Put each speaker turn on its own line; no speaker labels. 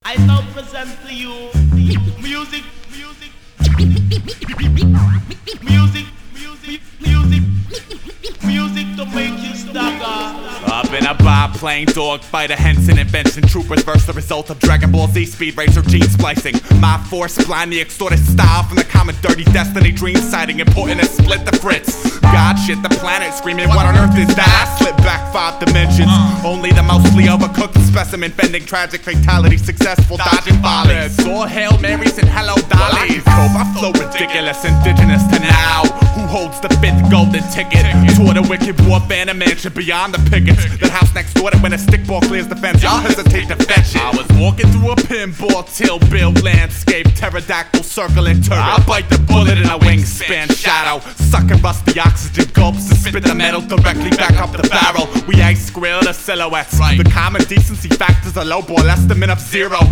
I now present to you music, music, music, music, music, music to make you stagger.
Up in a bar playing dog fighter, Henson invention troopers versus the result of Dragon Ball Z speed racer gene splicing. My force blind the extorted style from the common dirty destiny dream sighting, important to split the Fritz. God shit the planet screaming what on earth is that? I slip back 5 dimensions, only the mostly overcooked specimen bending tragic fatality successful dodging volleys. All Hail Marys and hello Dollies. I flow ridiculous indigenous to now. Who holds the 5th golden ticket toward a wicked warfare mansion beyond the pickets? The house next door that when a stickball clears the fence, y'all hesitate to fetch it. I was walking through a pinball till built landscape, pterodactyl circling turret. I bite the bullet in a wingspan shadow, sucking rusty oxygen gulps and spit the metal directly back up the barrel. We ice grill the silhouettes. The common decency factors are low ball estimate of 0.